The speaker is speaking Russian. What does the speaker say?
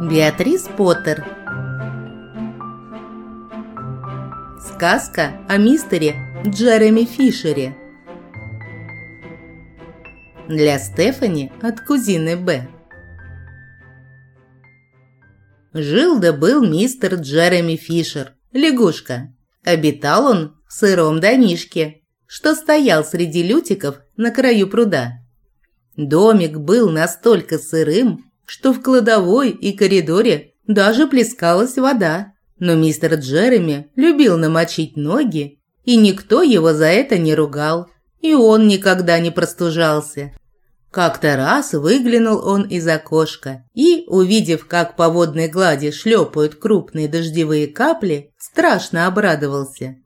Беатрис Поттер. Сказка о мистере Джереми Фишере. Для Стефани от кузины Б. Жил да был мистер Джереми Фишер, лягушка. Обитал он в сыром домишке, что стоял среди лютиков на краю пруда. Домик был настолько сырым, что в кладовой и коридоре даже плескалась вода. Но мистер Джереми любил намочить ноги, и никто его за это не ругал, и он никогда не простужался. Как-то раз выглянул он из окошка и, увидев, как по водной глади шлепают крупные дождевые капли, страшно обрадовался.